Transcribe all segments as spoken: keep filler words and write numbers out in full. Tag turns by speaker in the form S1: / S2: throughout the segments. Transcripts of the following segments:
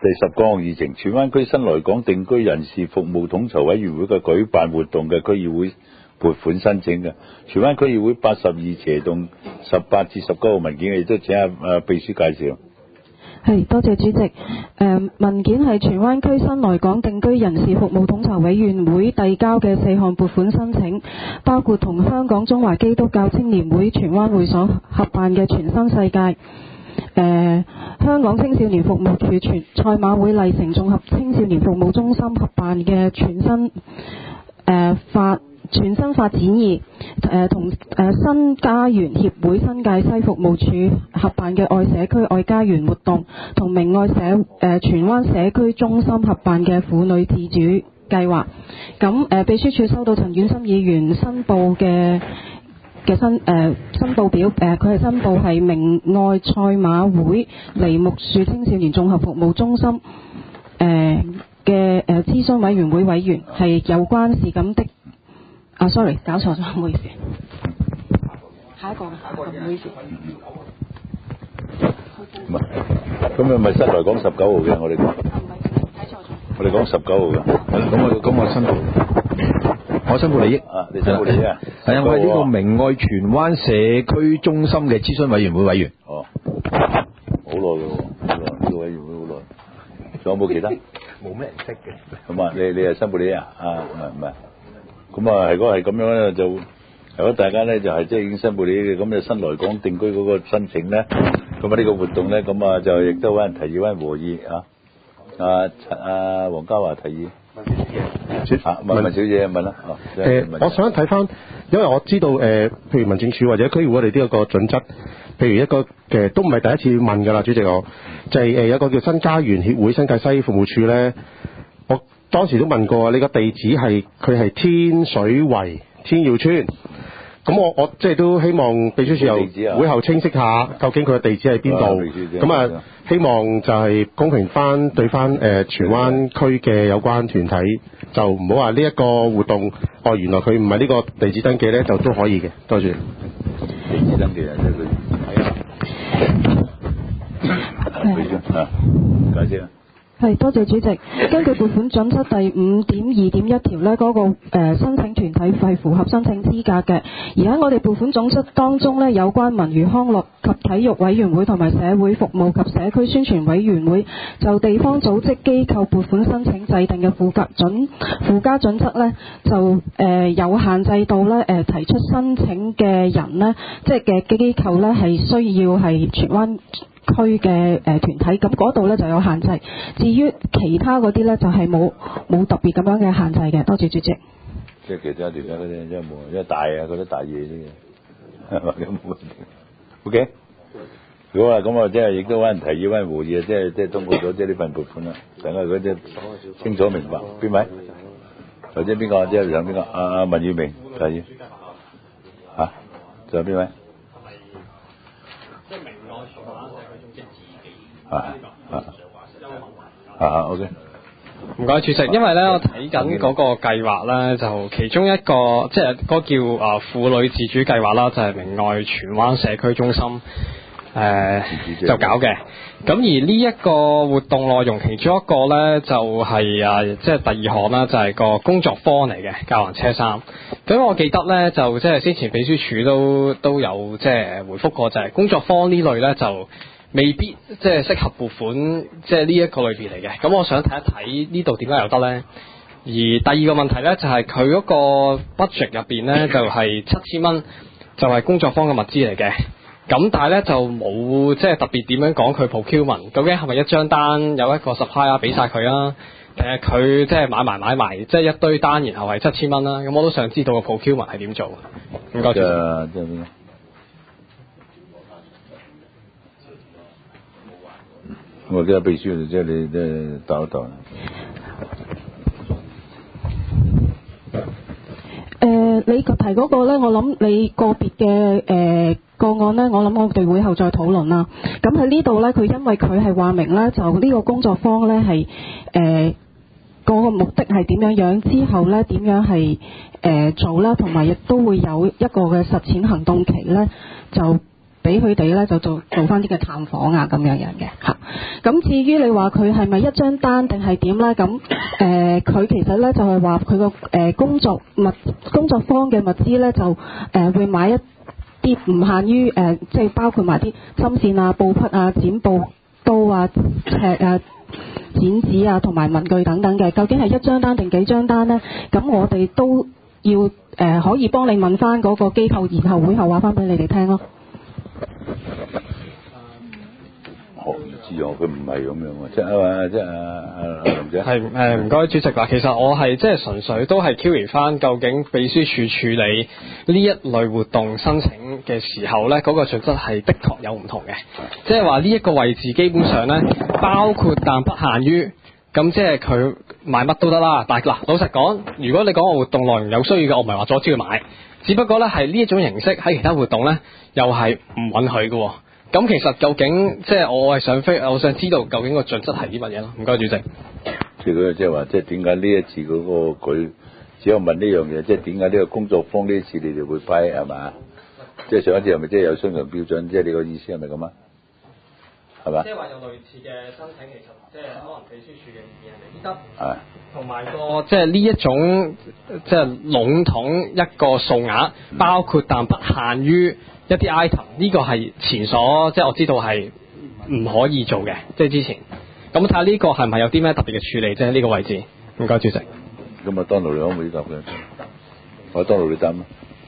S1: 第十個項議程，荃灣區新來港定居人士服務統籌委員會嘅舉辦活動嘅區議會撥款申請嘅。荃灣區議會八十二斜棟十八至十九號文件，亦都請阿誒秘書介紹。
S2: 係，多謝主席。誒、呃、文件係荃灣區新來港定居人士服務統籌委員會遞交嘅四項撥款申請，包括同香港中華基督教青年會荃灣會所合辦嘅全新世界。誒、呃、香港青少年服務處全賽馬會麗城綜合青少年服務中心合辦嘅全新誒、呃、發全新發展易，誒同誒新家園協會新界西服務處合辦嘅愛社區愛家園活動，同明愛社誒、呃、荃灣社區中心合辦嘅婦女自主計劃。咁誒、呃、秘書處收到陳婉心議員申報嘅嘅申誒申報表，誒佢係申報係明愛賽馬會梨木樹青少年綜合服務中心誒嘅誒諮詢委員會委員，係有關是咁的。啊 ，sorry， 搞錯咗，唔好意思。下一個，下一個，唔好意思。
S1: 唔係，咁又咪新來港十九號嘅，我哋講。
S2: 睇錯咗。
S1: 我哋講十九號嘅。
S3: 咁我咁我申報，我申報利益。
S1: 啊，你申報利益啊？
S3: 係啊，我係呢個明愛荃灣社區中心嘅諮詢委員會委員。
S1: 哦，好耐咯，好耐，呢個委員會好耐。仲有冇其他？
S3: 冇咩人識嘅。
S1: 咁啊，你你係申報利益啊？啊，唔係唔係。咁啊，如果係咁樣咧，就如果大家咧就係即係已經申報你嘅，咁就新來港定居嗰個申請咧，咁啊呢個活動咧，咁啊就亦都揾人提議揾和議啊，啊啊黃家華提議，啊問文小姐問啦，哦，
S4: 誒，我想睇翻，因為我知道誒、呃，譬如民政處或者區議會，我哋都有個準則，譬如一個嘅都唔係第一次問㗎啦，主席我就係、是、誒有一個叫新家園協會新界西服務處咧，我當時都問過啊，你個地址係佢係天水圍天耀村，咁我我即係都希望秘書處又會後清晰下，究竟佢嘅地址喺邊度？咁啊，希望就係公平翻對翻誒荃灣區嘅有關團體，就唔好話呢一個活動，哦原來佢唔係呢個地址登記咧，就都可以嘅。多謝。
S1: 地址登記啊，即係佢係啊，啊，解釋啊。
S2: 係，多謝主席。根據撥款準則第五點二點一條呢，嗰、那個、呃、申請團體係符合申請資格嘅。而喺我哋撥款準則當中呢，有關文娛康樂及體育委員會同埋社會服務及社區宣傳委員會就地方組織機構撥款申請制定嘅附加準附加準則呢，就誒、呃、有限制到呢誒、呃、提出申請嘅人呢，即係嘅機構呢，係需要係荃灣區嘅誒團體，咁嗰度咧就有限制。至於其他嗰啲咧，就係冇冇特別咁樣嘅限制嘅。多謝主席。
S1: 即係其他團體嗰啲，因為冇，因為大啊，嗰啲大嘢啲嘅，係嘛咁冇。O K。好啦，咁啊，即係亦都揾人提議，揾人和議啊，即係即係通過咗即係呢份撥款啦。大家嗰啲清楚明白，邊位？或者邊個？即係想邊個？阿阿文耀明提議。嚇？仲有邊位？啊啊啊 ！OK，
S5: 唔該，主席。因為咧，我睇緊嗰個計劃咧，就其中一個即係嗰個叫啊婦女自主計劃啦，就係、是、明愛荃灣社區中心誒、呃、就搞嘅。咁而呢一個活動內容，其中一個咧就係、是、啊，即係第二項啦，就係、是、個工作坊嚟嘅，教環車衫。咁我記得咧，就即係先前秘書處都都有即係回覆過，就係工作坊呢類咧就未必即係適合撥款，即係呢一個類別嚟嘅。咁我想睇一睇呢度點解有得呢？而第二個問題呢，就係佢嗰個 budget 入邊呢，就係七千蚊，就係工作坊嘅物資嚟嘅。咁但係呢，就冇即係特別點樣講佢 procurement，究竟係咪一張單有一個 supplier 俾晒佢啊？定係佢即係買埋買埋，即係一堆單，然後係七千蚊啦？咁我都想知道個 procurement 係點做。唔該。
S1: 我而家秘書即係你即係答一答。
S2: 誒，你提嗰個咧，我諗你個別嘅誒個案咧，我諗我哋會後再討論啦。咁喺呢度咧，佢因為佢係話明咧，就呢個工作坊咧係誒嗰個目的係點樣樣，之後咧點樣係誒、呃、做啦，同埋亦都會有一個嘅實踐行動期咧，就俾佢哋咧就做做翻啲嘅探訪啊咁樣樣嘅嚇。咁至於你話佢係咪一張單定係點咧？咁誒佢其實咧就係話佢個誒工作物工作坊嘅物資咧就誒、呃、會買一啲唔限於誒、呃、即係包括埋啲針線啊、布匹啊、剪布刀啊、尺啊、剪紙啊同埋文具等等嘅。究竟係一張單定幾張單咧？咁我哋都要誒、呃、可以幫你問翻嗰個機構，然後會後話翻俾你哋聽咯。
S1: 我唔知啊，佢唔係咁樣喎，即係啊，即係啊啊林姐。
S5: 係誒唔該主席嗱，其實我係即係純粹都係 query 翻，究竟秘書處處理呢一類活動申請嘅時候咧，嗰、那個準則係的確有唔同嘅，即係話呢一個位置基本上咧，包括但不限於，咁即係佢買乜都得啦。但係嗱，老實講，如果你講個活動內容有需要嘅，我唔係話阻止佢買，只不過咧係呢一種形式喺其他活動咧又係唔允許嘅。咁其實究竟即係我係想飛，我想知道究竟個準則係啲乜嘢咯？唔該主席。
S1: 即係佢即係話，即係點解呢一次嗰、那個佢只有問呢樣嘢，即係點解呢個工作坊呢一次你哋會批係嘛？即係上一次係咪即係有雙重標準？即係你個意思係咪咁啊？係嘛？
S5: 即係話有類似嘅申請，其實即係可能秘書處嘅意見係未必得。
S1: 係。
S5: 同埋個即係呢一種即係籠統一個數額，包括但不限於一啲 item， 呢個係前所即係我知道係唔可以做嘅，即係之前。咁睇下呢個係唔係有啲咩特別嘅處理啫？呢、這個位置，唔該主席。
S1: 咁啊，當勞你可唔可以答嘅？我當勞你答啊。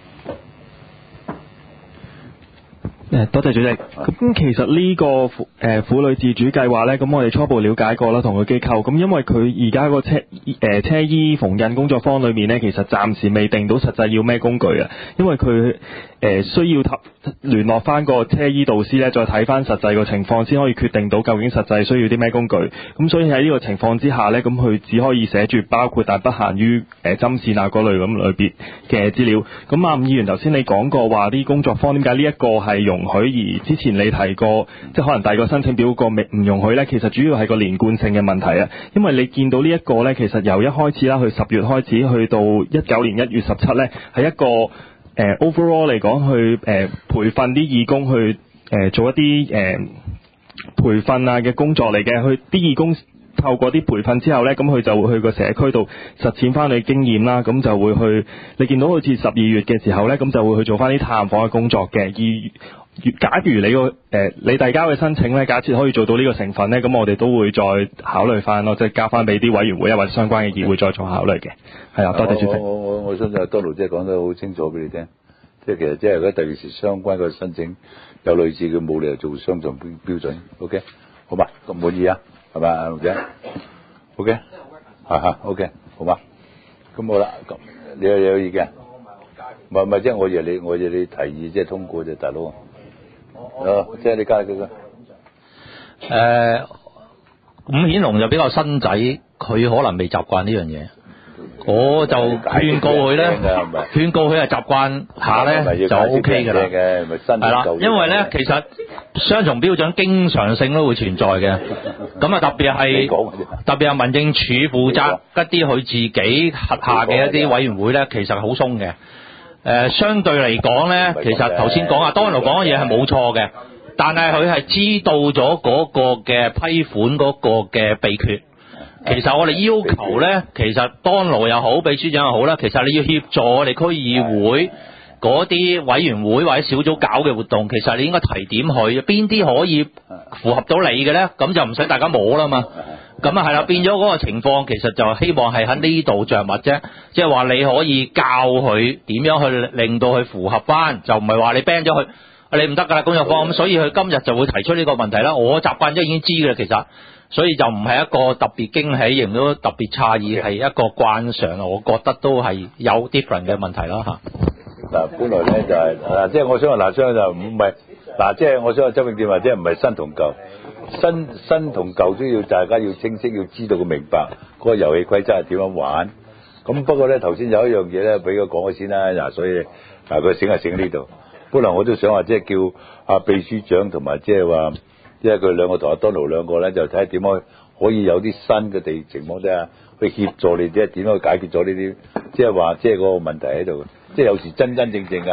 S6: 誒，多謝主席。咁其實呢個婦誒婦女自主計劃呢，咁我哋初步了解過啦，同個機構。咁因為佢而家個車誒、呃、車衣縫印工作坊裏面呢，其實暫時未定到實際要咩工具啊。因為佢誒、呃、需要聯聯絡翻個車衣導師呢，再睇翻實際個情況，先可以決定到究竟實際需要啲咩工具。咁所以喺呢個情況之下呢，咁佢只可以寫住包括但不限於誒針線啊嗰類咁類別嘅資料。咁啊，伍議員頭先你講過話啲工作坊點解呢一個係用容許，而之前你提過即係可能第二個申請表個未唔容許呢，其實主要係個連貫性嘅問題啊。因為你見到呢一個呢，其實由一開始啦，去十月開始，去到一九年一月十七呢，係一個誒、呃、overall 嚟講去誒、呃、培訓啲義工去誒、呃、做一啲誒、呃、培訓啊嘅工作嚟嘅。去啲義工透過啲培訓之後呢，咁佢就會去個社區度實踐翻佢經驗啦。咁就會去你見到好似十二月嘅時候呢，咁就會去做翻啲探訪嘅工作嘅。而假如你個誒、呃、你遞交嘅申請咧，假設可以做到呢個成分咧，咁我哋都會再考慮翻咯，即係交翻俾啲委員會啊或者相關嘅議會再做考慮嘅。係啊，多謝主席。
S1: 我我我我相信多勞姐講得好清楚俾你聽，即係其實即係如果第二時相關嘅申請有類似嘅，冇理由做雙重標標準。OK， 好嘛？咁滿意啊？係嘛，阿龍姐 ？OK， 嚇嚇 OK， 好嘛？咁好啦，咁你有有意見？唔係唔係，即係我以為你，我以為你提議即係通過啫，大佬。哦，即係你加佢個。
S7: 誒，伍顯龍就比較新仔，佢可能未習慣呢樣嘢。我就勸告佢咧，勸告佢係習慣下咧就 O K 㗎啦。係啦，因為咧其實雙重標準經常性都會存在嘅。咁啊特別係特別係民政處負責一啲佢自己轄下嘅一啲委員會咧，其實係好鬆嘅。誒、呃，相對嚟講咧，其實頭先講啊，當勞講嘅嘢係冇錯嘅，但係佢係知道咗嗰個嘅批款嗰個嘅秘訣。其實我哋要求咧，其實當勞又好，秘書長又好啦，其實你要協助我哋區議會嗰啲委員會或者小組搞嘅活動，其實你應該提點佢邊啲可以符合到你嘅咧，咁就唔使大家摸啦嘛。咁啊係啦，變咗嗰個情況，其實就希望係喺呢度着墨啫，即係話你可以教佢點樣去令到佢符合翻，就唔係話你 ban 咗佢，你唔得噶啦工作坊。咁所以佢今日就會提出呢個問題啦。我習慣咗已經知嘅啦，其實。所以就唔係一個特別驚喜，亦都特別詫異，係一個慣常，我覺得都係有 different 嘅問題啦嚇。
S1: 嗱，本來咧就係、是、嗱，即係我想話嗱，所以就唔係嗱，即係我想話周永健話，即係唔係新同舊，新新同舊都要大家要清晰，要知道個明白嗰、那個遊戲規則係點樣玩。咁不過咧頭先有一樣嘢咧，俾佢講咗先啦。嗱，所以嗱佢醒係醒喺呢度。本來我都想話即係叫阿秘書長同埋即係話。因為佢兩個同阿當勞兩個咧，就睇下點樣可以有啲新嘅地情況啫，去協助你即係點樣去解決咗呢啲，即係話即係嗰個問題喺度。即係有時真真正正嘅，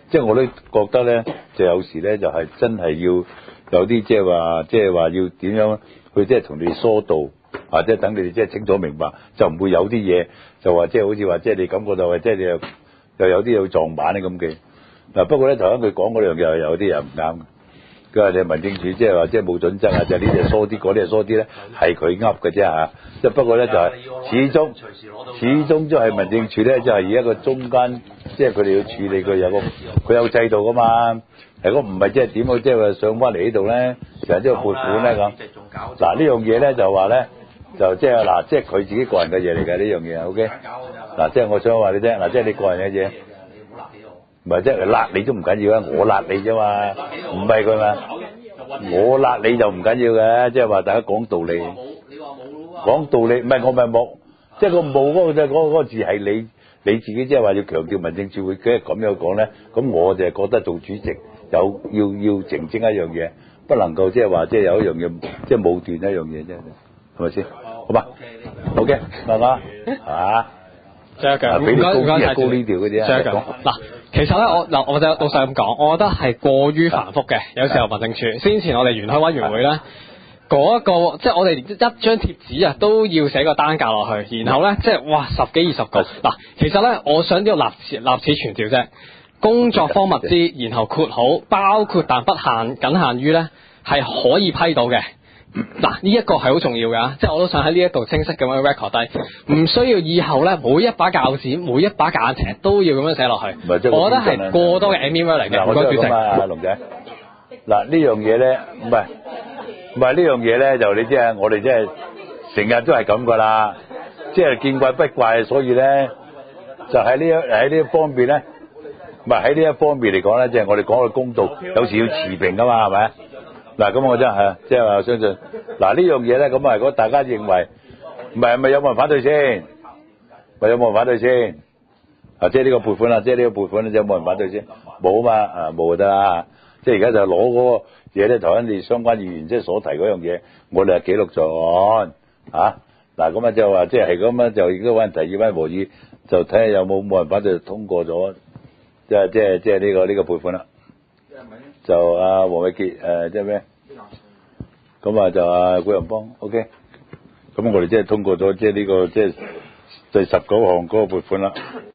S1: 即係我都覺得咧，就有時咧就係、是、真係要有啲即係話，即係話要點樣去即係同你哋疏導，或者等你哋即係清楚明白，就唔會有啲嘢就話即係好似話即係你感覺到係即係你又又有啲有撞板咧咁嘅。嗱不過咧頭先佢講嗰樣嘢有啲人唔啱。佢話你民政處即係話即係冇準則啊，就呢啲係疏啲，嗰啲係疏啲咧，係佢噏嘅啫嚇。即係不過咧就係、是、始終始終都係民政處咧，就係以一個中間，即係佢哋要處理佢有個佢有制度噶嘛。如果唔係即係點去即係話上翻嚟呢度咧，成日都要撥款咧咁。嗱呢樣嘢咧就話咧就即係嗱，即係佢自己個人嘅嘢嚟㗎呢樣嘢 ，OK。嗱即係我想話你聽，嗱即係你個人嘅嘢。唔係即係辣你都唔緊要啊，我辣你啫嘛，唔係佢嘛，我辣你就唔緊要嘅，即係話大家講道理，講道理，唔係我咪冇，即係個冇嗰個啫，嗰嗰個字係你你自己即係話要強調民政處會嘅咁樣講咧，咁我就係覺得做主席有要要澄清一樣嘢，不能夠即係話即係有一樣嘢即係武斷一樣嘢啫，係咪先？好嘛 ？OK， 係嘛？嚇，
S5: 最後嘅，
S1: 俾啲高啲
S5: 高
S1: 高呢條嗰啲啊，
S5: 嗱。其實咧，我嗱我就老實咁講，我覺得係過於繁複嘅。有時候民政處先前我哋園開委員會咧，嗰一個即係我哋一張貼紙啊，都要寫個單價落去，然後咧即係哇十幾二十個嗱。其實咧，我想呢個立此立此存條啫。工作方物資，然後括好，包括但不限僅限於咧係可以批到嘅。嗱呢一個係好重要㗎，即係我都想喺呢一度清晰咁樣 record 低，唔需要以後咧每一把鉸剪、每一把價尺都要咁樣寫落去。我覺得係過多嘅 M M 嚟嘅。
S1: 唔該主席。啊，龍仔，嗱呢樣嘢咧，唔係唔係呢樣嘢咧，就你知啊，我哋即係成日都係咁噶啦，即係見怪不怪，所以咧就喺呢一喺呢一方面咧，唔係喺呢一方面嚟講咧，即係我哋講嘅公道，有時要持平噶嘛，係咪？嗱咁我真係即係話相信嗱呢樣嘢咧，咁啊如果大家認為唔係咪有冇人反對先？咪有冇人反對先？啊即係呢個撥款啦，即係呢個撥款，有冇人反對先？冇啊嘛，啊冇就得啦。即係而家就攞嗰個嘢咧，頭先你相關議員即係所提嗰樣嘢，我哋係記錄咗案啊。嗱咁啊就話即係係咁啊，就亦都揾人提議翻和議，就睇下有冇冇人反對通過咗，即係即係即係呢個呢個撥款啦。就阿黃偉傑誒，即係咩？咁啊就阿古仁邦 ，OK。咁我哋即係通過咗，即係呢個即係第十九項嗰個撥款啦。